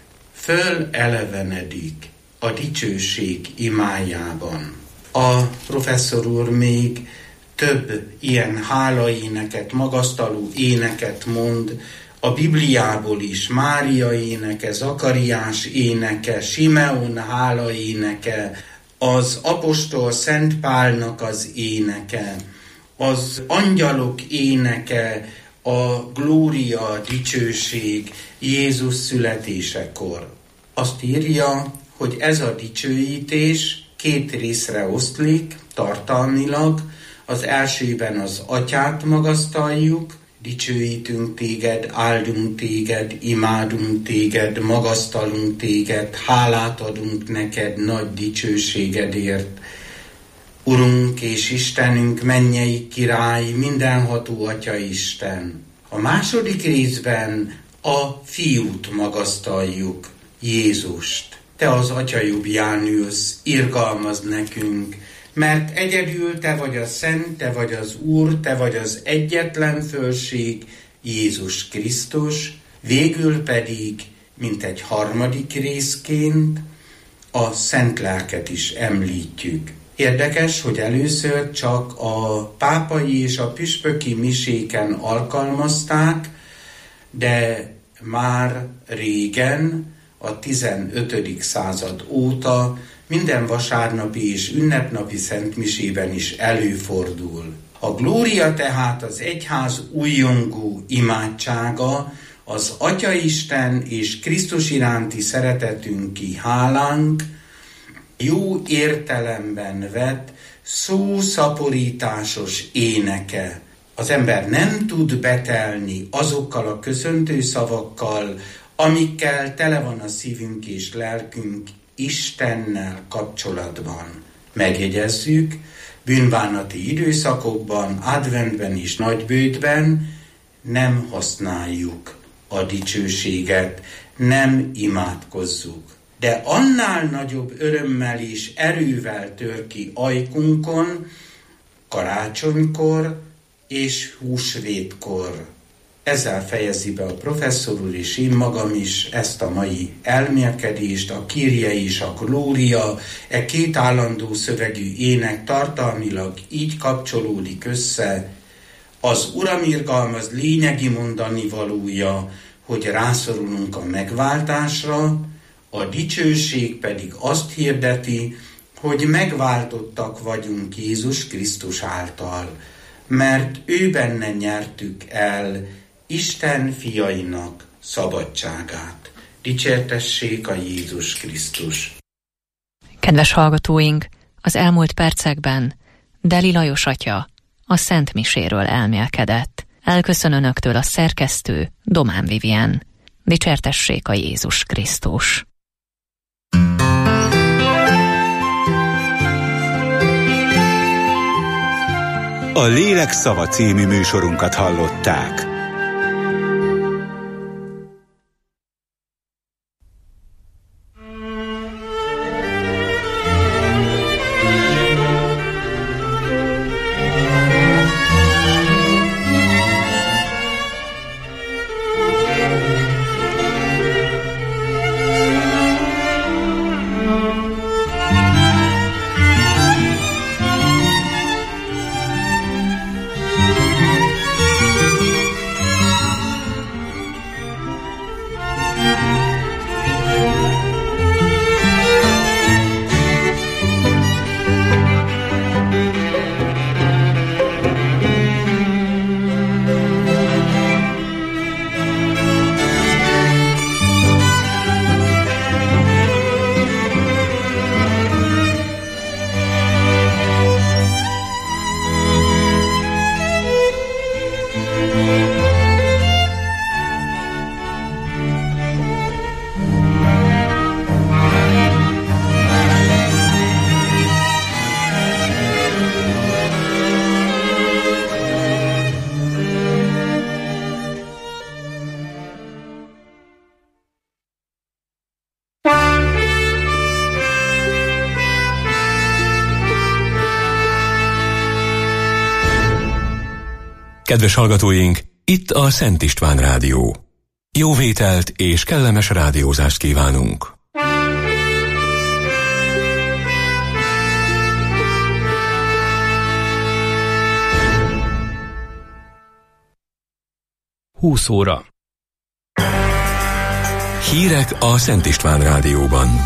fölelevenedik a dicsőség imájában. A professzor úr még több ilyen hálaéneket, magasztaló éneket mond, a Bibliából is, Mária éneke, Zakariás éneke, Simeon hála éneke, az apostol Szent Pálnak az éneke, az angyalok éneke, a glória, a dicsőség Jézus születésekor. Azt írja, hogy ez a dicsőítés két részre oszlik tartalmilag. Az elsőben az Atyát magasztaljuk, dicsőítünk téged, áldunk téged, imádunk téged, magasztalunk téged, hálát adunk neked nagy dicsőségedért. Urunk és Istenünk, mennyei király, mindenható Atya Isten. A második részben a Fiút magasztaljuk, Jézust. Te az Atya jobbján ülsz, irgalmazd nekünk, mert egyedül te vagy a Szent, te vagy az Úr, te vagy az egyetlen fölség, Jézus Krisztus, végül pedig, mint egy harmadik részként, a Szent Lelket is említjük. Érdekes, hogy először csak a pápai és a püspöki miséken alkalmazták, de már régen, a tizenötödik század óta minden vasárnapi és ünnepnapi szentmisében is előfordul. A glória tehát az egyház újongó imádsága, az Atyaisten és Krisztus iránti szeretetünki hálánk, jó értelemben vett szószaporításos éneke. Az ember nem tud betelni azokkal a köszöntő szavakkal, amikkel tele van a szívünk és lelkünk Istennel kapcsolatban. Megjegyezzük, bűnbánati időszakokban, adventben és nagybőjtben nem használjuk a dicsőséget, nem imádkozzuk. De annál nagyobb örömmel és erővel tör ki ajkunkon, karácsonykor és húsvétkor. Ezzel fejezi be a professzor úr és én magam is ezt a mai elmélkedést, a Kyrie és a Glória, e két állandó szövegű ének tartalmilag így kapcsolódik össze. Az Uram irgalmaz lényegi mondani valója, hogy rászorulunk a megváltásra, a dicsőség pedig azt hirdeti, hogy megváltottak vagyunk Jézus Krisztus által, mert ő benne nyertük el Isten fiainak szabadságát. Dicsértessék a Jézus Krisztus! Kedves hallgatóink, az elmúlt percekben Deli Lajos atya a Szent Miséről elmélkedett. Elköszön önöktől a szerkesztő, Domán Vivien. Dicsértessék a Jézus Krisztus! A Lélek szava című műsorunkat hallották. Kedves hallgatóink, itt a Szent István Rádió. Jó vételt és kellemes rádiózást kívánunk! húsz óra. Hírek a Szent István Rádióban.